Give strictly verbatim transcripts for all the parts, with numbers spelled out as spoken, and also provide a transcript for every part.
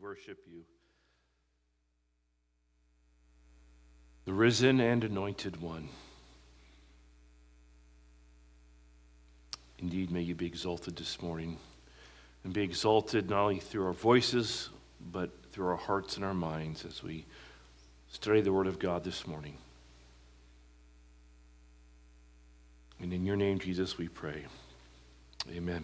worship you. The risen and anointed one. Indeed, may you be exalted this morning, and be exalted not only through our voices, but through our hearts and our minds as we study the Word of God this morning. And in your name, Jesus, we pray. Amen.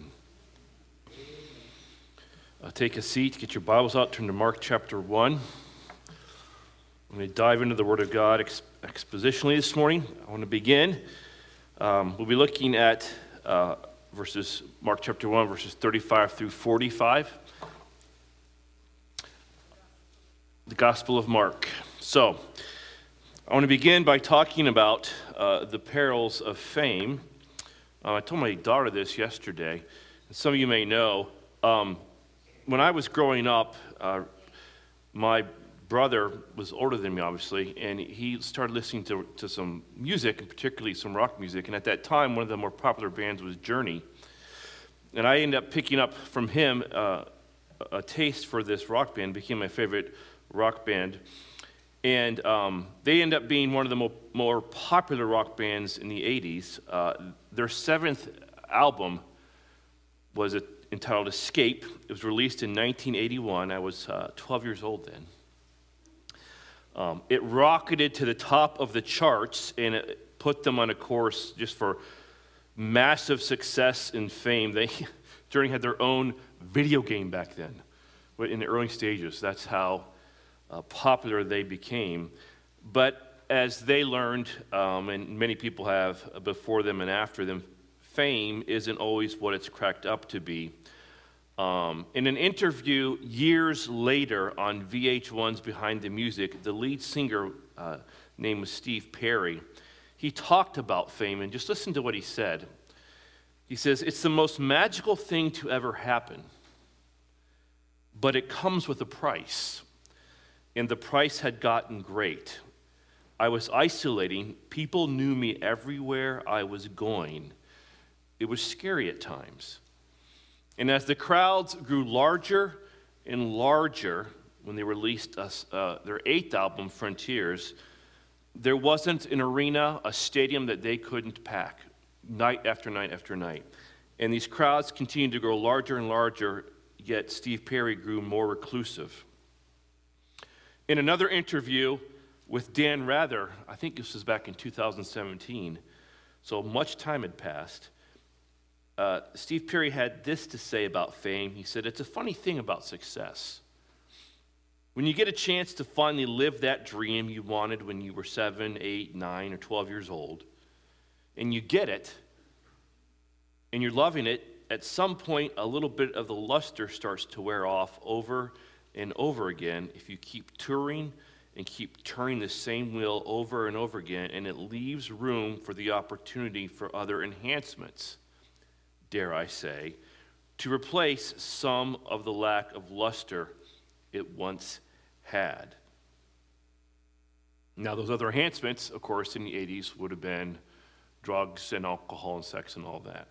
Uh, take a seat, get your Bibles out, turn to Mark chapter one. I'm going to dive into the Word of God ex- expositionally this morning. I want to begin. Um, we'll be looking at uh, verses, Mark chapter one, verses thirty-five through forty-five. The Gospel of Mark. So, I want to begin by talking about uh, the perils of fame. Uh, I told my daughter this yesterday, and some of you may know. Um, when I was growing up, uh, my brother was older than me, obviously, and he started listening to, to some music, and particularly some rock music. And at that time, one of the more popular bands was Journey. And I ended up picking up from him uh, a taste for this rock band, became my favorite rock band. And um, they end up being one of the mo- more popular rock bands in the eighties. Uh, their seventh album was a, entitled Escape. It was released in nineteen eighty-one. I was uh, twelve years old then. Um, it rocketed to the top of the charts, and it put them on a course just for massive success and fame. They Journey had their own video game back then, in the early stages. That's how Uh, popular they became. But as they learned, um, and many people have before them and after them, fame isn't always what it's cracked up to be. Um, in an interview years later on V H one's Behind the Music, the lead singer, uh, name was Steve Perry, he talked about fame, and just listen to what he said. He says, "It's the most magical thing to ever happen, but it comes with a price. And the price had gotten great. I was isolating. People knew me everywhere I was going. It was scary at times. And as the crowds grew larger and larger, when they released us, uh, their eighth album, Frontiers, there wasn't an arena, a stadium that they couldn't pack, night after night after night. And these crowds continued to grow larger and larger, yet Steve Perry grew more reclusive." In another interview with Dan Rather, I think this was back in two thousand seventeen, so much time had passed, uh, Steve Perry had this to say about fame. He said, "It's a funny thing about success. When you get a chance to finally live that dream you wanted when you were seven, eight, nine, or twelve years old, and you get it, and you're loving it, at some point a little bit of the luster starts to wear off over and over again if you keep touring and keep turning the same wheel over and over again, and it leaves room for the opportunity for other enhancements, dare I say, to replace some of the lack of luster it once had." Now, those other enhancements, of course, in the eighties would have been drugs and alcohol and sex and all that.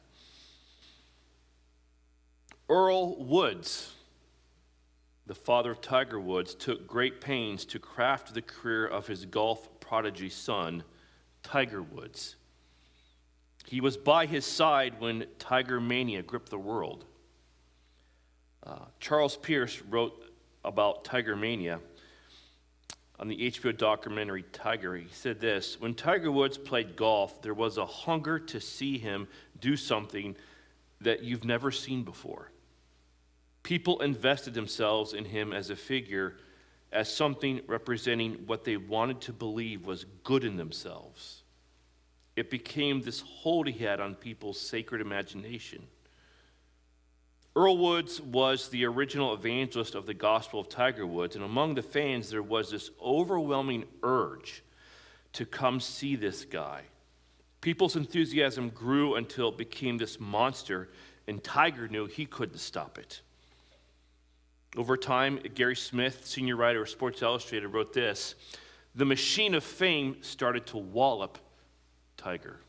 Earl Woods, the father of Tiger Woods, took great pains to craft the career of his golf prodigy son, Tiger Woods. He was by his side when Tiger Mania gripped the world. Uh, Charles Pierce wrote about Tiger Mania on the H B O documentary Tiger. He said this: "When Tiger Woods played golf, there was a hunger to see him do something that you've never seen before. People invested themselves in him as a figure, as something representing what they wanted to believe was good in themselves. It became this hold he had on people's sacred imagination." Earl Woods was the original evangelist of the gospel of Tiger Woods, and among the fans there was this overwhelming urge to come see this guy. People's enthusiasm grew until it became this monster, and Tiger knew he couldn't stop it. Over time, Gary Smith, senior writer of Sports Illustrated, wrote this: "The machine of fame started to wallop Tiger."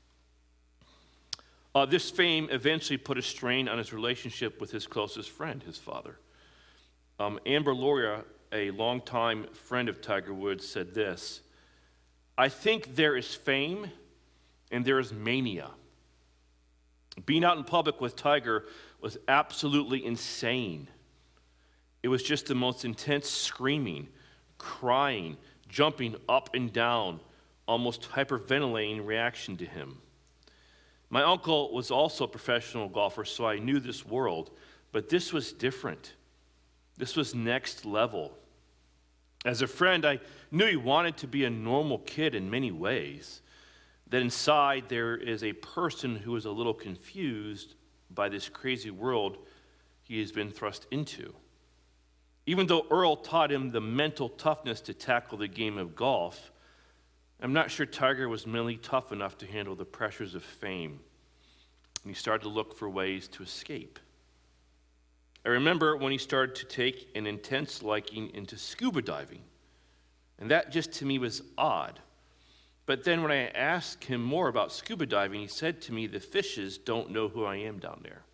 Uh, this fame eventually put a strain on his relationship with his closest friend, his father. Um, Amber Loria, a longtime friend of Tiger Woods, said this: "I think there is fame and there is mania. Being out in public with Tiger was absolutely insane. It was just the most intense screaming, crying, jumping up and down, almost hyperventilating reaction to him. My uncle was also a professional golfer, so I knew this world, but this was different. This was next level. As a friend, I knew he wanted to be a normal kid in many ways, that inside there is a person who is a little confused by this crazy world he has been thrust into. Even though Earl taught him the mental toughness to tackle the game of golf, I'm not sure Tiger was mentally tough enough to handle the pressures of fame. And he started to look for ways to escape. I remember when he started to take an intense liking into scuba diving. And that just to me was odd. But then when I asked him more about scuba diving, he said to me, the fishes don't know who I am down there.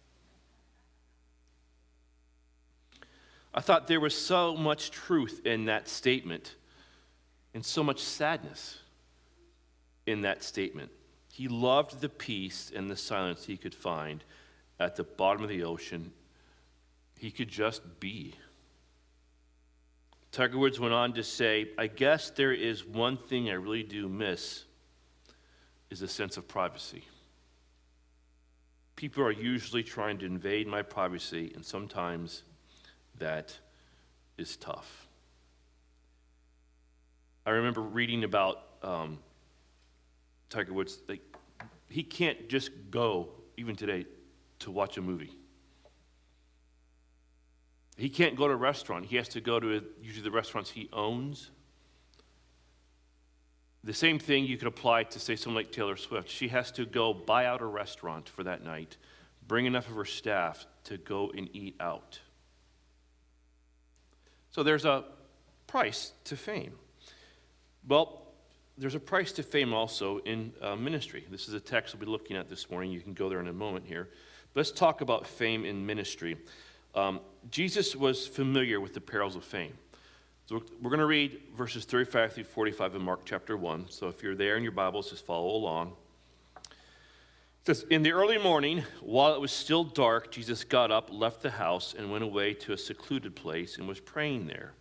I thought there was so much truth in that statement and so much sadness in that statement. He loved the peace and the silence he could find at the bottom of the ocean. He could just be. Tiger Woods went on to say, I guess there is one thing I really do miss is a sense of privacy. People are usually trying to invade my privacy, and sometimes that is tough. I remember reading about um, Tiger Woods. Like, he can't just go, even today, to watch a movie. He can't go to a restaurant. He has to go to usually the restaurants he owns. The same thing you could apply to, say, someone like Taylor Swift. She has to go buy out a restaurant for that night, bring enough of her staff to go and eat out. So there's a price to fame. Well, there's a price to fame also in uh, ministry. This is a text we'll be looking at this morning. You can go there in a moment here. But let's talk about fame in ministry. Um, Jesus was familiar with the perils of fame. So we're, we're going to read verses thirty-five through forty-five in Mark chapter one. So if you're there in your Bibles, just follow along. It says, in the early morning, while it was still dark, Jesus got up, left the house, and went away to a secluded place and was praying there.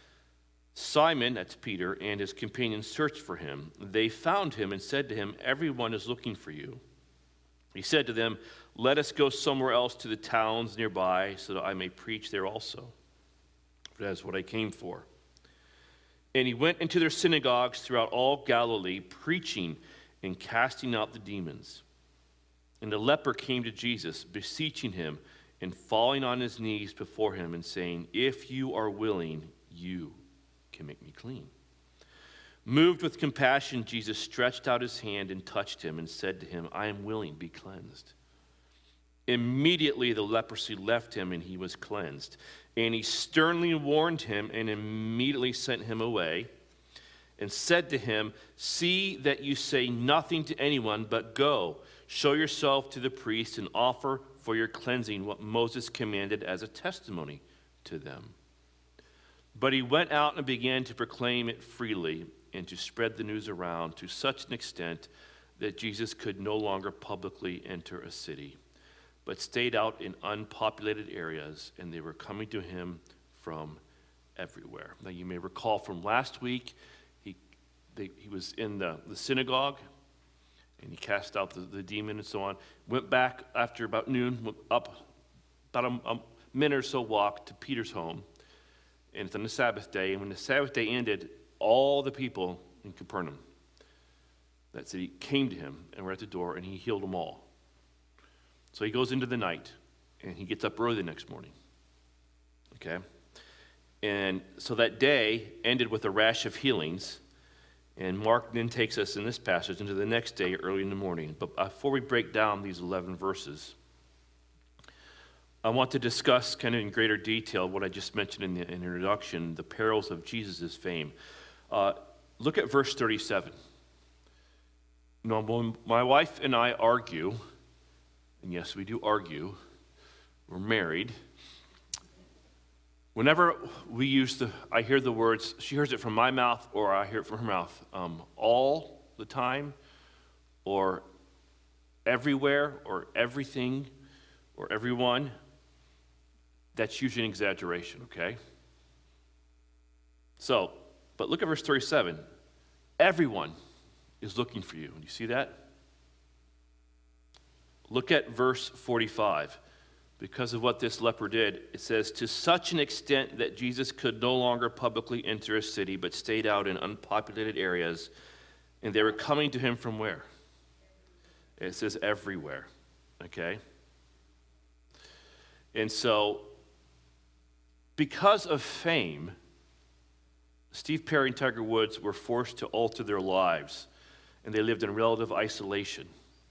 Simon, that's Peter, and his companions searched for him. They found him and said to him, everyone is looking for you. He said to them, let us go somewhere else to the towns nearby so that I may preach there also. For that is what I came for. And he went into their synagogues throughout all Galilee, preaching and casting out the demons. And the leper came to Jesus, beseeching him and falling on his knees before him and saying, if you are willing, you can make me clean. Moved with compassion, Jesus stretched out his hand and touched him and said to him, I am willing, be cleansed. Immediately the leprosy left him and he was cleansed. And he sternly warned him and immediately sent him away and said to him, see that you say nothing to anyone, but go, show yourself to the priest and offer for your cleansing what Moses commanded as a testimony to them. But he went out and began to proclaim it freely and to spread the news around to such an extent that Jesus could no longer publicly enter a city, but stayed out in unpopulated areas, and they were coming to him from everywhere. Now you may recall from last week, he, they, he was in the, the synagogue, and he cast out the, the demon and so on. Went back after about noon, went up about a, a minute or so walk to Peter's home, and it's on the Sabbath day, and when the Sabbath day ended, all the people in Capernaum, that city, came to him and were at the door, and he healed them all. So he goes into the night, and he gets up early the next morning. Okay? And so that day ended with a rash of healings, and Mark then takes us in this passage into the next day early in the morning. But before we break down these eleven verses, I want to discuss kind of in greater detail what I just mentioned in the introduction, the perils of Jesus' fame. Uh, look at verse thirty-seven. You know, when my wife and I argue, and yes, we do argue, we're married, Whenever we use the, I hear the words, she hears it from my mouth or I hear it from her mouth, um, all the time or everywhere or everything or everyone, that's usually an exaggeration, okay? So, but look at verse thirty-seven. Everyone is looking for you. Do you see that? Look at verse forty-five. Because of what this leper did, it says, to such an extent that Jesus could no longer publicly enter a city, but stayed out in unpopulated areas, and they were coming to him from where? It says everywhere, okay? And so, because of fame, Steve Perry and Tiger Woods were forced to alter their lives, and they lived in relative isolation.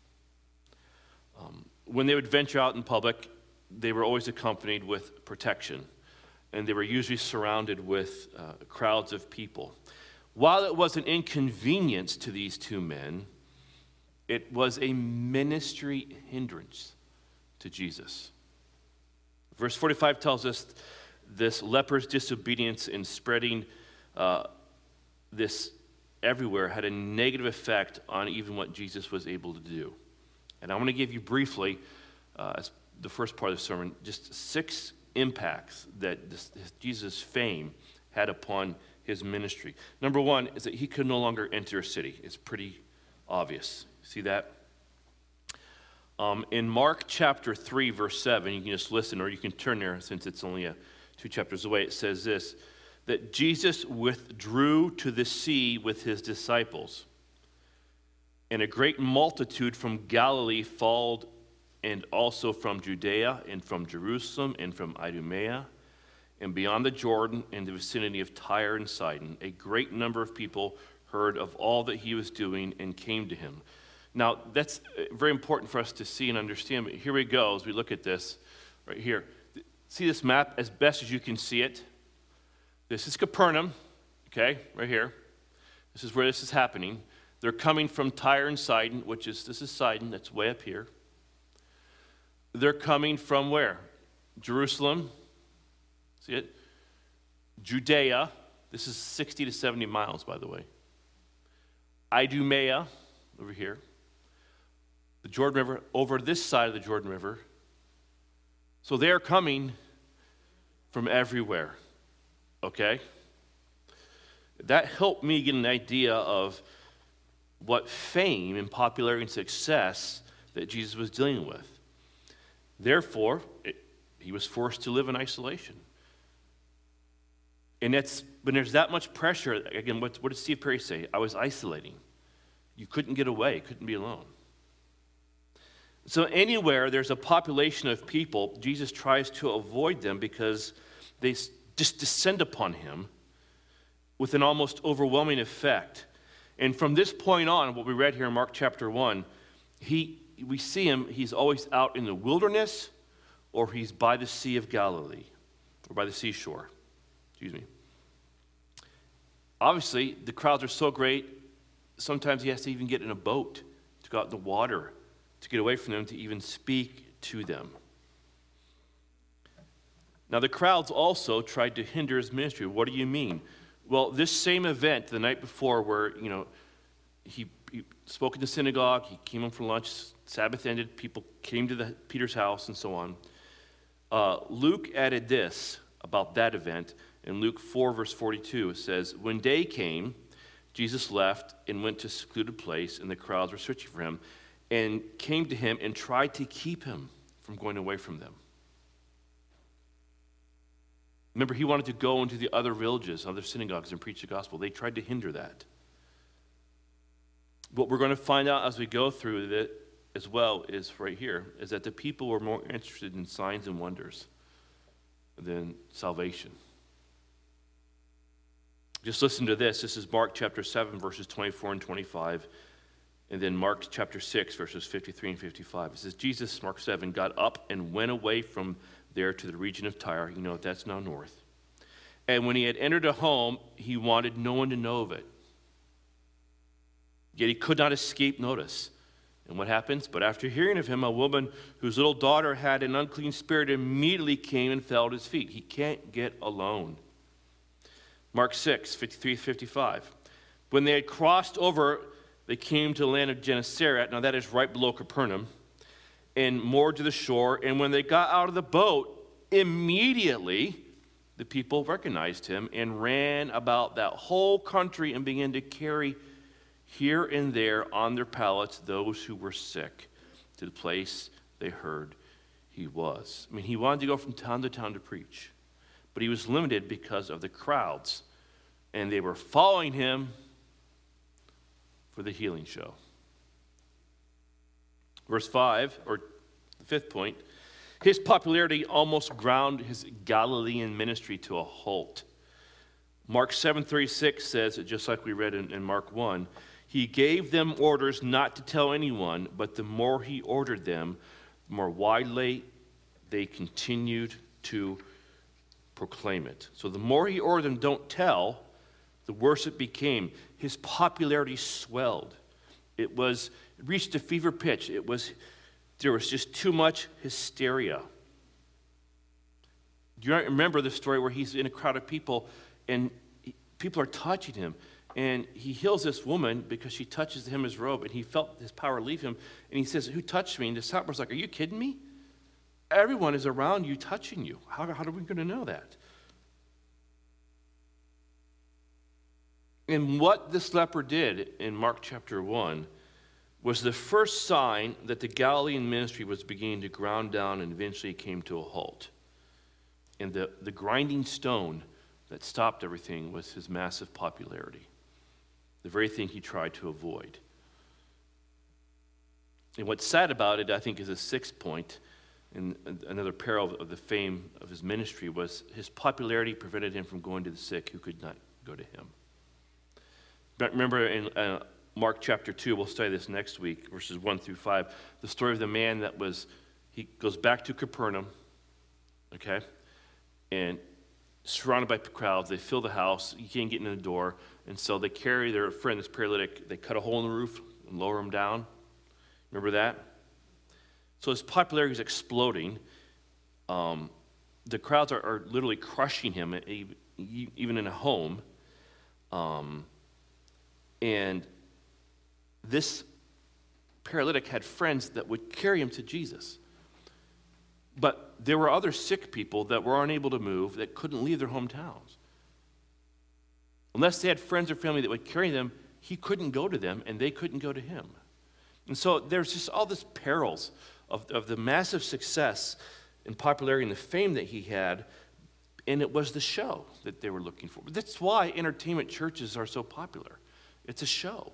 Um, when they would venture out in public, they were always accompanied with protection, and they were usually surrounded with uh, crowds of people. While it was an inconvenience to these two men, it was a ministry hindrance to Jesus. Verse forty-five tells us this leper's disobedience in spreading uh, this everywhere had a negative effect on even what Jesus was able to do. And I want to give you briefly, uh, as the first part of the sermon, just six impacts that this, this Jesus' fame had upon his ministry. Number one is that he could no longer enter a city. It's pretty obvious. See that? Um, in Mark chapter three, verse seven, you can just listen, or you can turn there since it's only a, two chapters away. It says this, that Jesus withdrew to the sea with his disciples, and a great multitude from Galilee followed, and also from Judea, and from Jerusalem, and from Idumea, and beyond the Jordan, in the vicinity of Tyre and Sidon. A great number of people heard of all that he was doing and came to him. Now, that's very important for us to see and understand, but here we go as we look at this right here. See this map as best as you can see it? This is Capernaum, okay, right here. This is where this is happening. They're coming from Tyre and Sidon, which is, this is Sidon, that's way up here. They're coming from where? Jerusalem. See it? Judea. This is sixty to seventy miles, by the way. Idumea, over here. The Jordan River, over this side of the Jordan River. So they are coming from everywhere. Okay? That helped me get an idea of what fame and popularity and success that Jesus was dealing with. Therefore, it, he was forced to live in isolation. And that's, when there's that much pressure, again, what, what did Steve Perry say? I was isolating. You couldn't get away, couldn't be alone. So anywhere there's a population of people, Jesus tries to avoid them because they just descend upon him with an almost overwhelming effect. And from this point on, what we read here in Mark chapter one, he we see him, he's always out in the wilderness, or he's by the Sea of Galilee, or by the seashore. Excuse me. Obviously, the crowds are so great, sometimes he has to even get in a boat to go out in the water to get away from them, to even speak to them. Now, the crowds also tried to hinder his ministry. What do you mean? Well, this same event the night before where, you know, he, he spoke in the synagogue, he came home for lunch, Sabbath ended, people came to the, Peter's house and so on. Uh, Luke added this about that event. In Luke four, verse forty-two, it says, when day came, Jesus left and went to a secluded place, and the crowds were searching for him, and came to him and tried to keep him from going away from them. Remember, he wanted to go into the other villages, other synagogues, and preach the gospel. They tried to hinder that. What we're going to find out as we go through it as well is right here, is that the people were more interested in signs and wonders than salvation. Just listen to this. This is Mark chapter seven, verses twenty-four and twenty-five. And then Mark chapter six, verses fifty-three and fifty-five. It says, Jesus, Mark seven, got up and went away from there to the region of Tyre. You know, that's now north. And when he had entered a home, he wanted no one to know of it. Yet he could not escape notice. And what happens? But after hearing of him, a woman whose little daughter had an unclean spirit immediately came and fell at his feet. He can't get alone. Mark six, fifty-three to fifty-five. When they had crossed over, they came to the land of Gennesaret. Now that is right below Capernaum. And moored to the shore. And when they got out of the boat, immediately the people recognized him and ran about that whole country and began to carry here and there on their pallets those who were sick to the place they heard he was. I mean, he wanted to go from town to town to preach, but he was limited because of the crowds, and they were following him for the healing show. Verse five, or the fifth point, his popularity almost ground his Galilean ministry to a halt. Mark seven thirty-six says, just like we read in, in Mark one, he gave them orders not to tell anyone, but the more he ordered them, the more widely they continued to proclaim it. So the more he ordered them, don't tell, the worse it became. His popularity swelled. It was it reached a fever pitch. It was there was just too much hysteria. Do you remember the story where he's in a crowd of people and he, people are touching him? And he heals this woman because she touches him his robe, and he felt his power leave him. And he says, "Who touched me?" And the disciples are like, "Are you kidding me? Everyone is around you touching you. How, how are we going to know that?" And what this leper did in Mark chapter one was the first sign that the Galilean ministry was beginning to ground down and eventually came to a halt. And the, the grinding stone that stopped everything was his massive popularity. The very thing he tried to avoid. And what's sad about it, I think, is a sixth point, and another peril of the fame of his ministry was his popularity prevented him from going to the sick who could not go to him. But remember in uh, Mark chapter two, we'll study this next week, verses one through five, the story of the man that was, he goes back to Capernaum, okay, and surrounded by crowds, they fill the house, you can't get in the door, and so they carry their friend, this paralytic, they cut a hole in the roof and lower him down. Remember that? So his popularity is exploding. Um, the crowds are, are literally crushing him, even in a home. Um, and this paralytic had friends that would carry him to Jesus. But there were other sick people that were unable to move, that couldn't leave their hometowns. Unless they had friends or family that would carry them, he couldn't go to them, and they couldn't go to him. And so there's just all this perils of, of the massive success and popularity and the fame that he had, and it was the show that they were looking for. That's why entertainment churches are so popular. It's a show.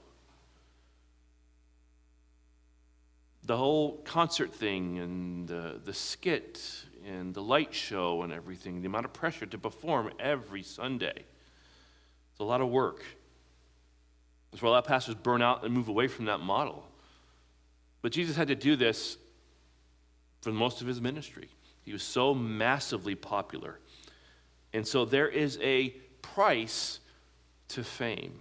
The whole concert thing and the, the skit and the light show and everything, the amount of pressure to perform every Sunday. It's a lot of work. That's why a lot of pastors burn out and move away from that model. But Jesus had to do this for most of his ministry. He was so massively popular. And so there is a price to fame.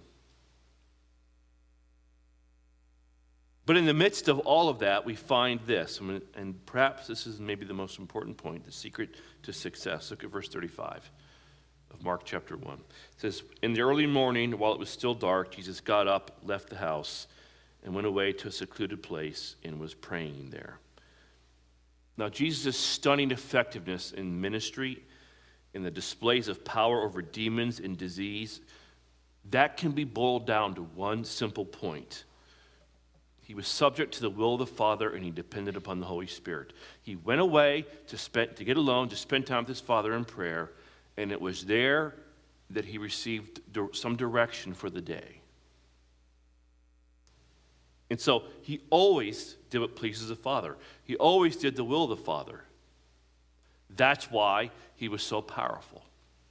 But in the midst of all of that, we find this, and perhaps this is maybe the most important point, the secret to success. Look at verse thirty-five of Mark chapter one. It says, "In the early morning, while it was still dark, Jesus got up, left the house, and went away to a secluded place and was praying there." Now, Jesus' stunning effectiveness in ministry, in the displays of power over demons and disease, that can be boiled down to one simple point. He was subject to the will of the Father, and he depended upon the Holy Spirit. He went away to spend, to get alone, to spend time with his Father in prayer, and it was there that he received some direction for the day. And so he always did what pleases the Father. He always did the will of the Father. That's why he was so powerful.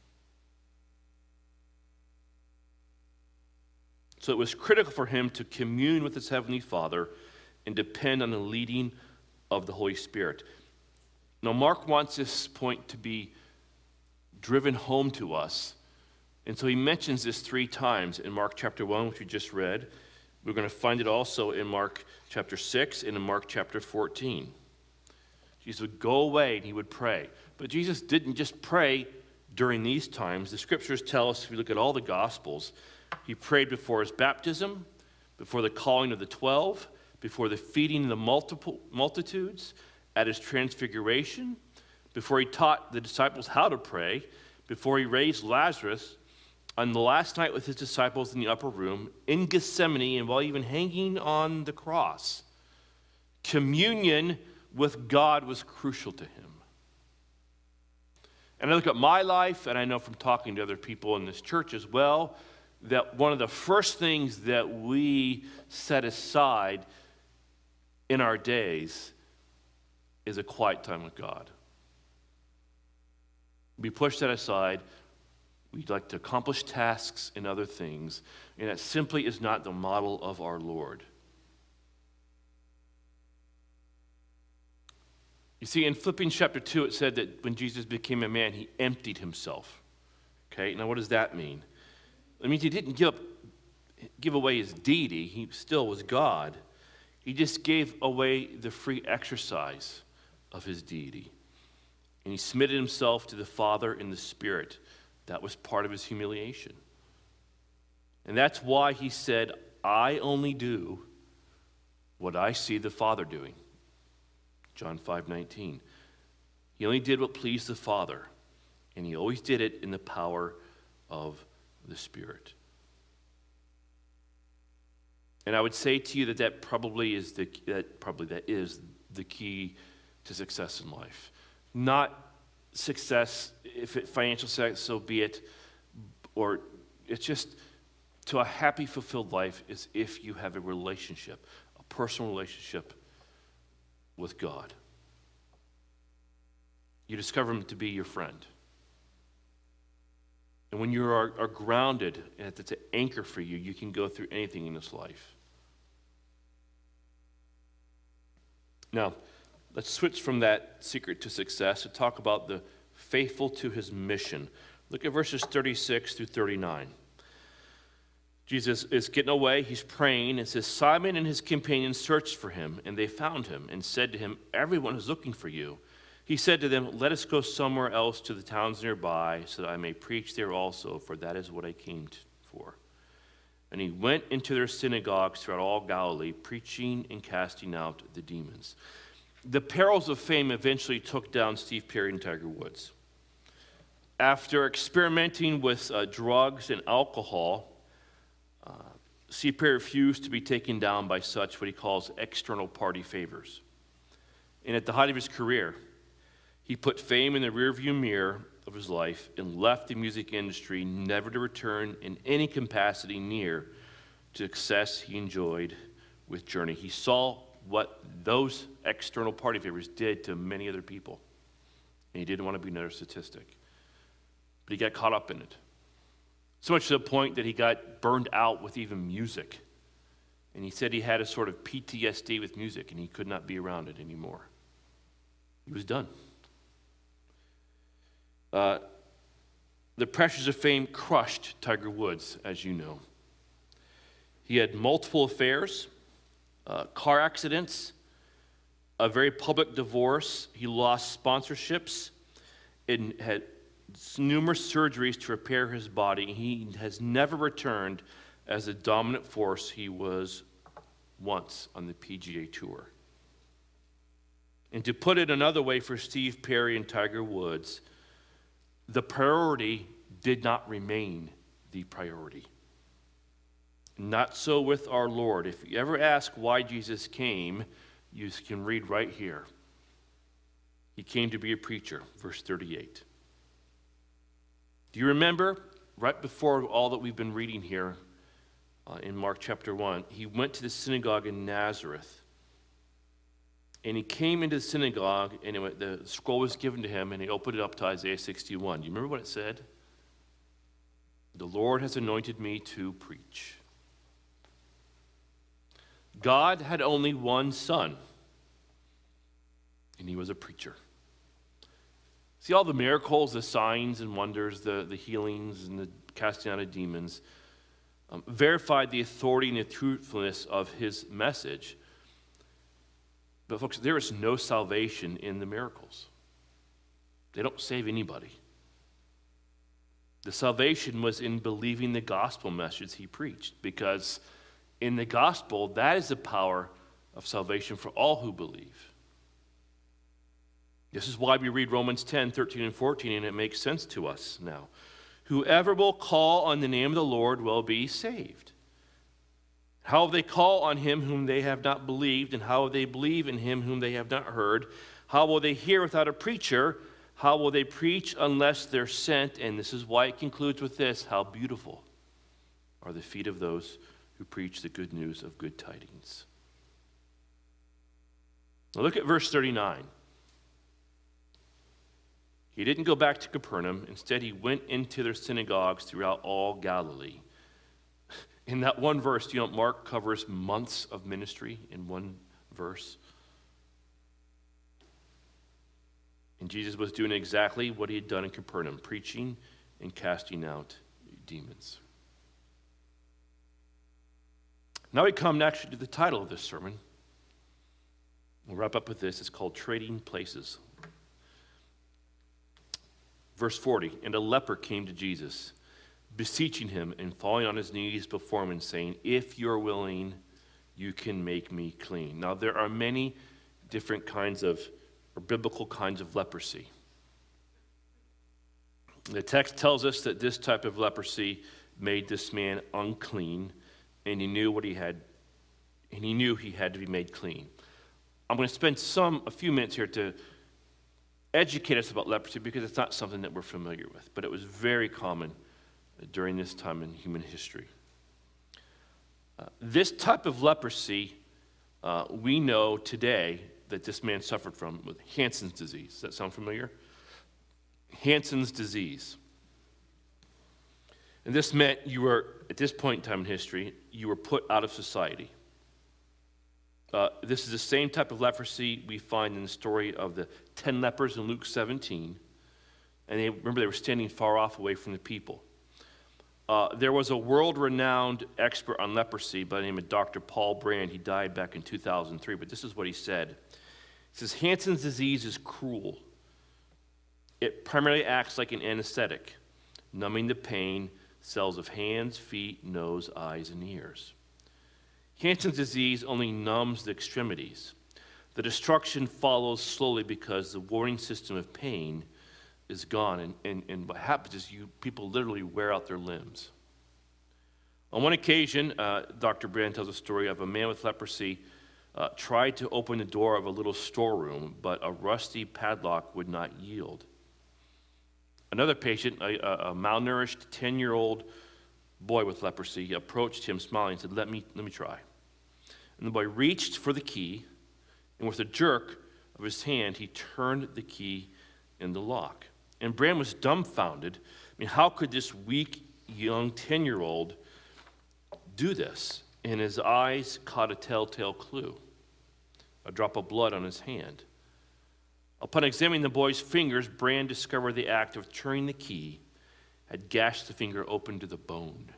So it was critical for him to commune with his Heavenly Father and depend on the leading of the Holy Spirit. Now, Mark wants this point to be driven home to us. And so he mentions this three times in Mark chapter one, which we just read, We're going to find it also in Mark chapter six and in Mark chapter fourteen. Jesus would go away and he would pray. But Jesus didn't just pray during these times. The scriptures tell us, if you look at all the Gospels, he prayed before his baptism, before the calling of the twelve, before the feeding of the multiple multitudes, at his transfiguration, before he taught the disciples how to pray, before he raised Lazarus, on the last night with his disciples in the upper room, in Gethsemane, and while even hanging on the cross. Communion with God was crucial to him. And I look at my life, and I know from talking to other people in this church as well, that one of the first things that we set aside in our days is a quiet time with God. We push that aside. We like to accomplish tasks and other things, and that simply is not the model of our Lord. You see, in Philippians chapter two, it said that when Jesus became a man, he emptied himself. Okay, now what does that mean? It means he didn't give up, give away his deity. He still was God. He just gave away the free exercise of his deity. And he submitted himself to the Father in the Spirit. That was part of his humiliation. And that's why he said, I only do what I see the Father doing. John five nineteen. He only did what pleased the Father, and he always did it in the power of the Spirit. And I would say to you that that probably is the that probably that is the key to success in life. Not success, if it financial success, so be it, or it's just to a happy, fulfilled life is if you have a relationship, a personal relationship with God. You discover him to be your friend. And when you are, are grounded, and it's an anchor for you, you can go through anything in this life. Now, let's switch from that secret to success to talk about the faithful to his mission. Look at verses thirty-six through thirty-nine. Jesus is getting away. He's praying. It says, Simon and his companions searched for him, and they found him and said to him, everyone is looking for you. He said to them, let us go somewhere else to the towns nearby so that I may preach there also, for that is what I came for. And he went into their synagogues throughout all Galilee, preaching and casting out the demons. The Perils of Fame eventually took down Steve Perry and Tiger Woods. After experimenting with uh, drugs and alcohol, uh, Steve Perry refused to be taken down by such what he calls external party favors. And at the height of his career, he put fame in the rearview mirror of his life and left the music industry, never to return in any capacity near to success he enjoyed with Journey. He saw what those external party favors did to many other people, and he didn't want to be another statistic. But he got caught up in it. So much to the point that he got burned out with even music. And he said he had a sort of P T S D with music, and he could not be around it anymore. He was done. Uh, the pressures of fame crushed Tiger Woods, as you know. He had multiple affairs, uh, car accidents, a very public divorce. He lost sponsorships and had numerous surgeries to repair his body. He has never returned as the dominant force he was once on the P G A Tour. And to put it another way for Steve Perry and Tiger Woods, the priority did not remain the priority. Not so with our Lord. If you ever ask why Jesus came, you can read right here. He came to be a preacher, verse thirty-eight. Do you remember, right before all that we've been reading here uh, in Mark chapter one, he went to the synagogue in Nazareth. And he came into the synagogue, and it went, the scroll was given to him, and he opened it up to Isaiah sixty-one. Do you remember what it said? The Lord has anointed me to preach. God had only one son, and he was a preacher. See all the miracles, the signs and wonders, the, the healings and the casting out of demons. um, verified the authority and the truthfulness of his message. But folks, there is no salvation in the miracles. They don't save anybody. The salvation was in believing the gospel message he preached, because in the gospel, that is the power of salvation for all who believe. This is why we read Romans ten, thirteen, and fourteen, and it makes sense to us now. Whoever will call on the name of the Lord will be saved. How will they call on him whom they have not believed? And how will they believe in him whom they have not heard? How will they hear without a preacher? How will they preach unless they're sent? And this is why it concludes with this: how beautiful are the feet of those who preach the good news of good tidings. Now look at verse thirty-nine. He didn't go back to Capernaum. Instead, he went into their synagogues throughout all Galilee. In that one verse, you know, Mark covers months of ministry in one verse. And Jesus was doing exactly what he had done in Capernaum, preaching and casting out demons. Now we come actually to the title of this sermon. We'll wrap up with this. It's called Trading Places. Verse forty, and a leper came to Jesus, beseeching him and falling on his knees before him and saying, if you're willing, you can make me clean. Now there are many different kinds of, or biblical kinds of leprosy. The text tells us that this type of leprosy made this man unclean, and he knew what he had, and he knew he had to be made clean. I'm going to spend some, a few minutes here to educate us about leprosy, because it's not something that we're familiar with, but it was very common during this time in human history. Uh, this type of leprosy, uh, we know today that this man suffered from with Hansen's disease. Does that sound familiar? Hansen's disease. And this meant you were, at this point in time in history, you were put out of society. Uh, this is the same type of leprosy we find in the story of the ten lepers in Luke seventeen. And they, remember, they were standing far off away from the people. Uh, there was a world-renowned expert on leprosy by the name of Doctor Paul Brand. He died back in two thousand three, but this is what he said. He says, Hansen's disease is cruel. It primarily acts like an anesthetic, numbing the pain, cells of hands, feet, nose, eyes, and ears. Hansen's disease only numbs the extremities. The destruction follows slowly because the warning system of pain is gone, and, and, and what happens is you people literally wear out their limbs. On one occasion, uh, Doctor Brand tells a story of a man with leprosy uh, tried to open the door of a little storeroom, but a rusty padlock would not yield. Another patient, a, a malnourished ten-year-old boy with leprosy, approached him smiling and said, let me, let me try. And the boy reached for the key, and with a jerk of his hand, he turned the key in the lock. And Brand was dumbfounded. I mean, how could this weak, young ten-year-old do this? And his eyes caught a telltale clue, a drop of blood on his hand. Upon examining the boy's fingers, Brand discovered the act of turning the key had gashed the finger open to the bone.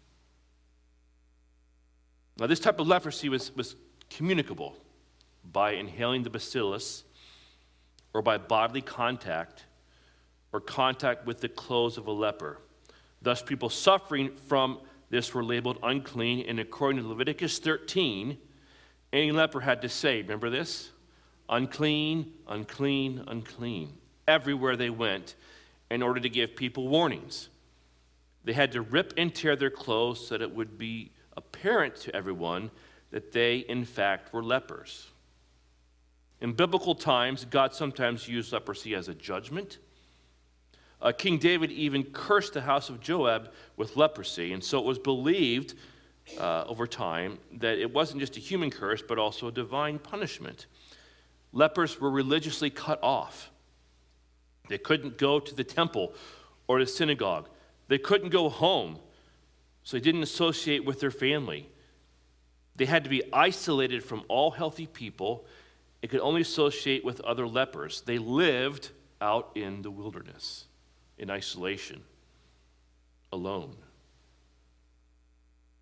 Now, this type of leprosy was, was communicable by inhaling the bacillus, or by bodily contact, or contact with the clothes of a leper. Thus, people suffering from this were labeled unclean, and according to Leviticus thirteen, any leper had to say, remember this? Unclean, unclean, unclean, everywhere they went, in order to give people warnings. They had to rip and tear their clothes so that it would be apparent to everyone that they, in fact, were lepers. In biblical times, God sometimes used leprosy as a judgment. Uh, King David even cursed the house of Joab with leprosy, and so it was believed uh, over time that it wasn't just a human curse, but also a divine punishment. Lepers were religiously cut off. They couldn't go to the temple or the synagogue. They couldn't go home, so they didn't associate with their family. They had to be isolated from all healthy people. They could only associate with other lepers. They lived out in the wilderness, in isolation, alone.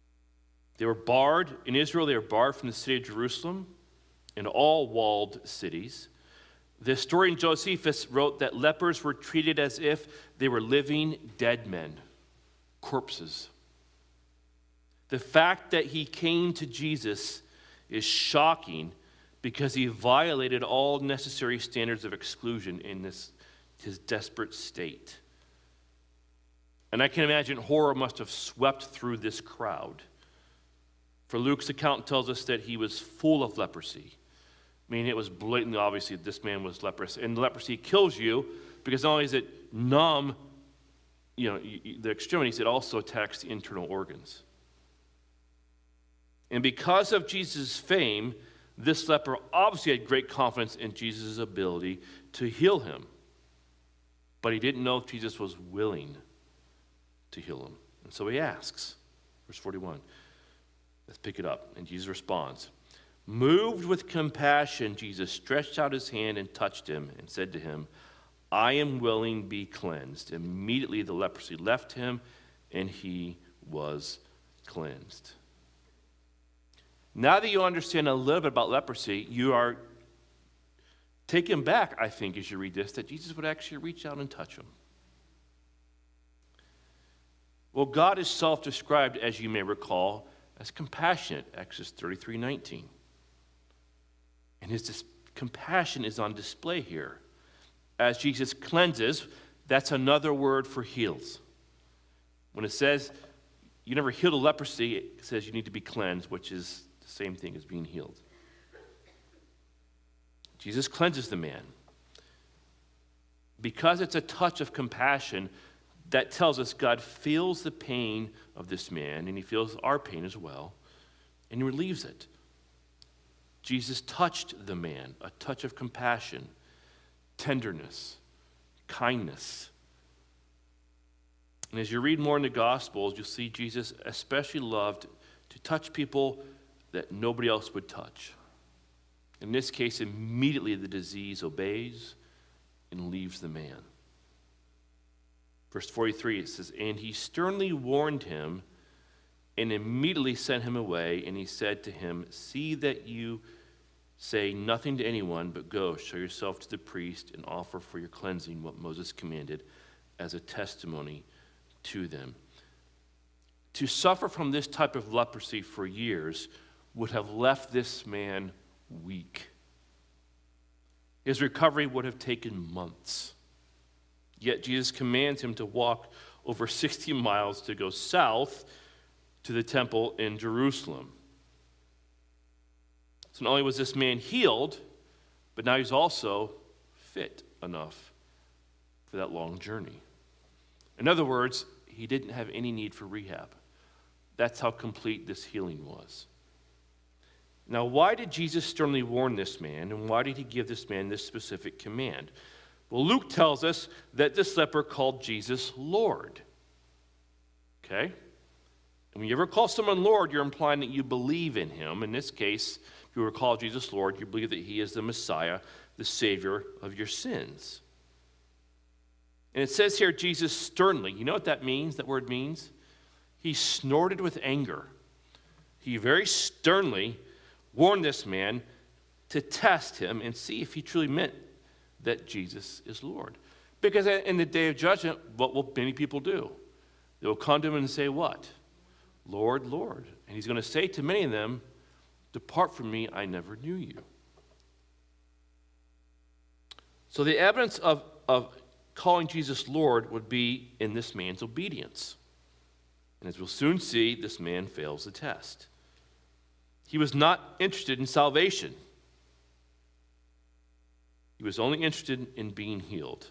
They were barred, in Israel, they were barred from the city of Jerusalem and all walled cities. The historian Josephus wrote that lepers were treated as if they were living dead men, corpses. The fact that he came to Jesus is shocking because he violated all necessary standards of exclusion in this his desperate state. And I can imagine horror must have swept through this crowd. For Luke's account tells us that he was full of leprosy. I mean, it was blatantly obvious that this man was leprous. And leprosy kills you because not only is it numb, you know, the extremities, it also attacks the internal organs. And because of Jesus' fame, this leper obviously had great confidence in Jesus' ability to heal him. But he didn't know if Jesus was willing to heal him. And so he asks, verse forty-one. Let's pick it up. And Jesus responds, moved with compassion, Jesus stretched out his hand and touched him and said to him, I am willing, be cleansed. Immediately the leprosy left him and he was cleansed. Now that you understand a little bit about leprosy, you are taken back, I think, as you read this, that Jesus would actually reach out and touch him. Well, God is self-described, as you may recall, as compassionate, Exodus thirty-three nineteen. And his dis- compassion is on display here. As Jesus cleanses, that's another word for heals. When it says you never healed a leprosy, it says you need to be cleansed, which is the same thing as being healed. Jesus cleanses the man. Because it's a touch of compassion, that tells us God feels the pain of this man, and he feels our pain as well, and he relieves it. Jesus touched the man, a touch of compassion, tenderness, kindness. And as you read more in the Gospels, you'll see Jesus especially loved to touch people that nobody else would touch. In this case, immediately the disease obeys and leaves the man. Verse forty-three, it says, and he sternly warned him and immediately sent him away. And he said to him, see that you say nothing to anyone, but go, show yourself to the priest and offer for your cleansing what Moses commanded as a testimony to them. To suffer from this type of leprosy for years would have left this man weak. His recovery would have taken months. Yet Jesus commands him to walk over sixty miles to go south to the temple in Jerusalem. So not only was this man healed, but now he's also fit enough for that long journey. In other words, he didn't have any need for rehab. That's how complete this healing was. Now, why did Jesus sternly warn this man, and why did he give this man this specific command? Well, Luke tells us that this leper called Jesus Lord. Okay? And when you ever call someone Lord, you're implying that you believe in him. In this case, if you were to call Jesus Lord, you believe that he is the Messiah, the Savior of your sins. And it says here, Jesus sternly. You know what that means, that word means? He snorted with anger. He very sternly warned this man to test him and see if he truly meant that Jesus is Lord. Because in the day of judgment, what will many people do? They will come to him and say what? Lord, Lord. And he's going to say to many of them, depart from me, I never knew you. So the evidence of, of calling Jesus Lord would be in this man's obedience. And as we'll soon see, this man fails the test. He was not interested in salvation. He was only interested in being healed.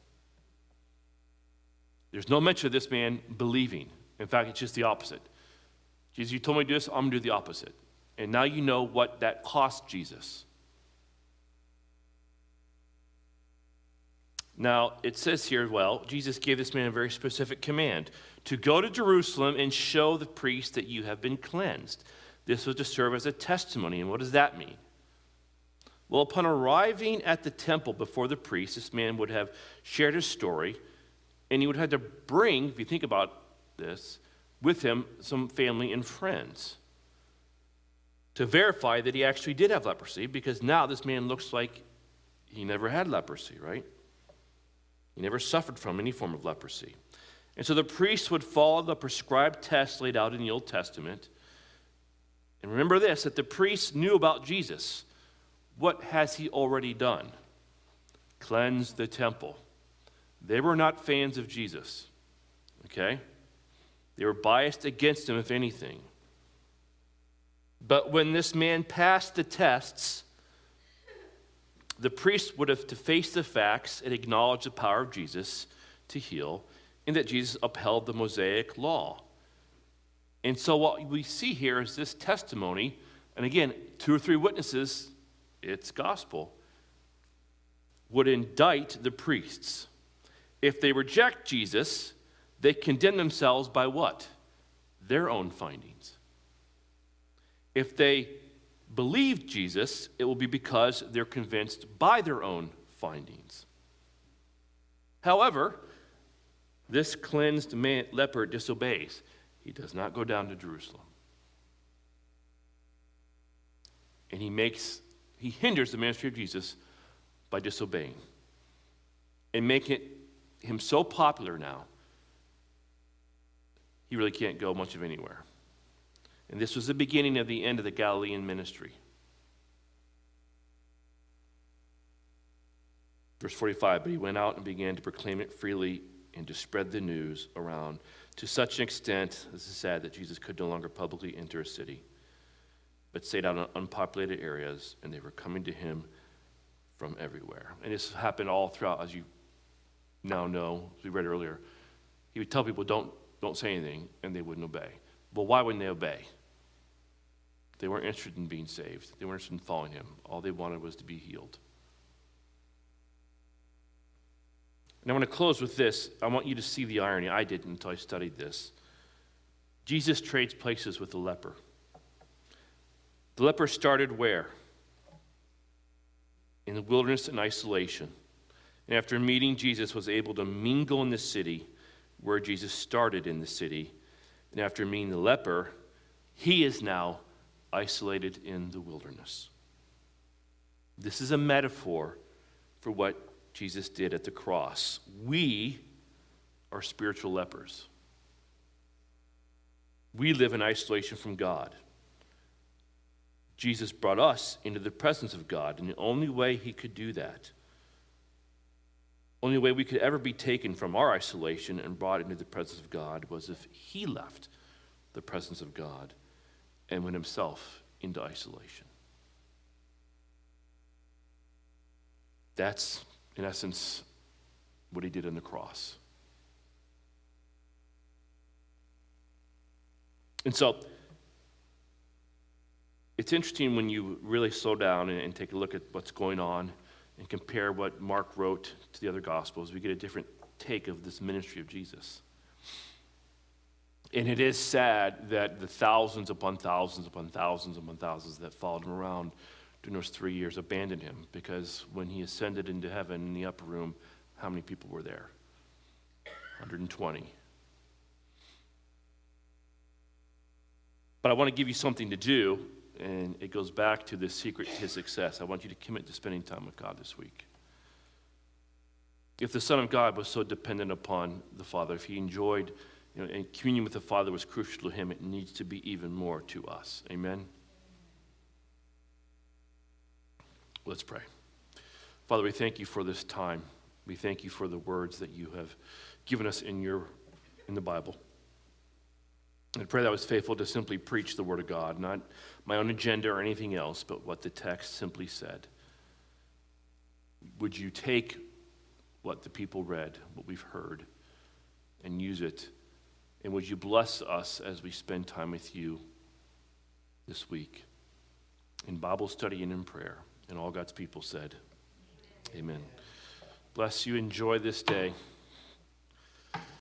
There's no mention of this man believing. In fact, it's just the opposite. Jesus, you told me to do this, I'm going to do the opposite. And now you know what that cost Jesus. Now, it says here, well, Jesus gave this man a very specific command to go to Jerusalem and show the priest that you have been cleansed. This was to serve as a testimony. And what does that mean? Well, upon arriving at the temple before the priest, this man would have shared his story, and he would have to bring, if you think about this, with him some family and friends. to verify that he actually did have leprosy, because now this man looks like he never had leprosy, right? He never suffered from any form of leprosy. And so the priests would follow the prescribed tests laid out in the Old Testament. And remember this, that the priests knew about Jesus. What has he already done? Cleanse the temple. They were not fans of Jesus, okay? They were biased against him, if anything. But when this man passed the tests, the priest would have to face the facts and acknowledge the power of Jesus to heal, and that Jesus upheld the Mosaic law. And so what we see here is this testimony, and again, two or three witnesses, it's gospel, would indict the priests. If they reject Jesus, they condemn themselves by what? Their own findings. If they believe Jesus, it will be because they're convinced by their own findings. However, this cleansed man, leper disobeys. He does not go down to Jerusalem. And he makes, he hinders the ministry of Jesus by disobeying and making it him so popular now, he really can't go much of anywhere. And this was the beginning of the end of the Galilean ministry. Verse forty-five, but he went out and began to proclaim it freely and to spread the news around to such an extent, this is sad, that Jesus could no longer publicly enter a city, but stayed out in unpopulated areas, and they were coming to him from everywhere. And this happened all throughout, as you now know, as we read earlier. He would tell people, don't, don't say anything, and they wouldn't obey. Well, why wouldn't they obey? They weren't interested in being saved. They weren't interested in following him. All they wanted was to be healed. And I want to close with this. I want you to see the irony. I didn't until I studied this. Jesus trades places with the leper. The leper started where? In the wilderness in isolation. And after meeting Jesus, was able to mingle in the city where Jesus started in the city. And after meeting the leper, he is now isolated in the wilderness. This is a metaphor for what Jesus did at the cross. We are spiritual lepers. We live in isolation from God. Jesus brought us into the presence of God, and the only way he could do that, only way we could ever be taken from our isolation and brought into the presence of God, was if he left the presence of God and went himself into isolation. That's, in essence, what he did on the cross. And so, it's interesting when you really slow down and, and take a look at what's going on and compare what Mark wrote to the other Gospels. We get a different take of this ministry of Jesus. And it is sad that the thousands upon thousands upon thousands upon thousands that followed him around during those three years abandoned him, because when he ascended into heaven in the upper room, how many people were there? one hundred twenty. But I want to give you something to do, and it goes back to the secret to his success. I want you to commit to spending time with God this week. If the Son of God was so dependent upon the Father, if he enjoyed, you know, and communion with the Father was crucial to him, it needs to be even more to us. Amen? Let's pray. Father, we thank you for this time. We thank you for the words that you have given us in your in the Bible. I pray that I was faithful to simply preach the word of God, not my own agenda or anything else, but what the text simply said. Would you take what the people read, what we've heard, and use it? And would you bless us as we spend time with you this week in Bible study and in prayer? And all God's people said, amen. Bless you. Enjoy this day.